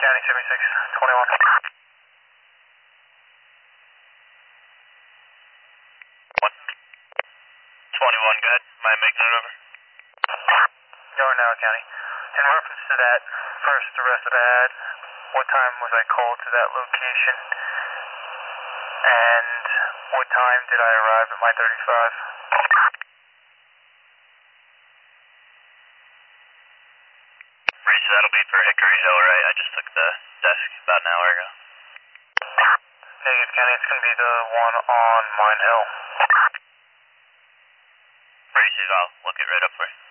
County 7621. 21, go ahead. Am I making it over? Going now, County. In reference to that first arrest that I had, what time was I called to that location? And what time did I arrive at my 35? Reese, that'll be for Hickory Hill, right? I just took the desk about an hour ago. Negative, County. It's going to be the one on Mine Hill. Reese, I'll look it right up for you.